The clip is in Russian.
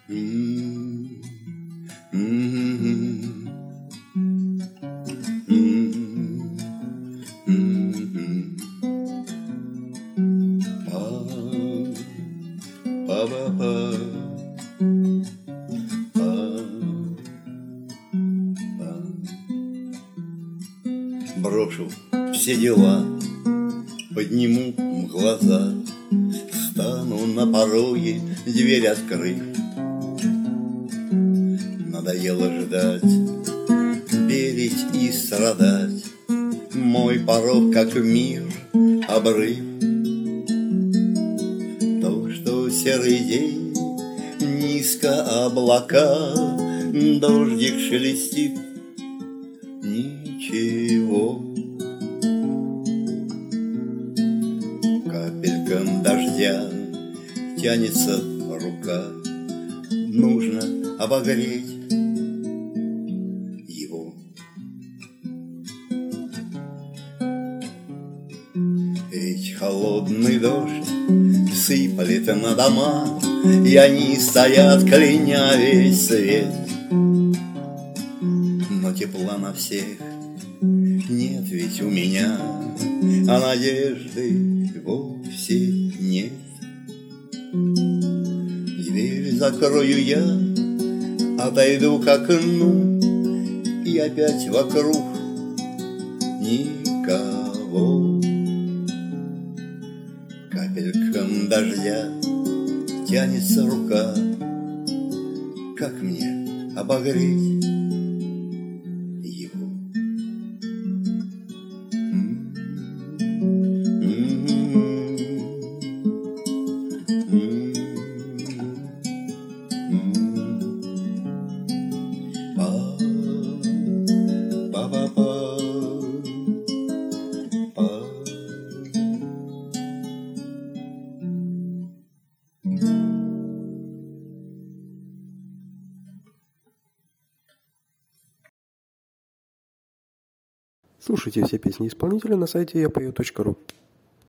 М, м, м, м. Па-па-па-па, па-па. Брошу все дела, подниму глаза, стану на пороге, дверь открыв. Надоело ждать, верить и страдать. Мой порог, как мир, обрыв. То, что серый день, низко облака, дождик шелестит, ничего. Капелькам дождя тянется рука, нужно обогреть его. Ведь холодный дождь сыплет на дома, и они стоят, кляня весь свет. Но тепла на всех нет ведь у меня, а надежды вовсе нет. Дверь закрою я, отойду к окну, и опять вокруг никого. Капелькам дождя тянется рука, как мне обогреть его? Па-па-па. Слушайте все песни исполнителя на сайте yapою.ru.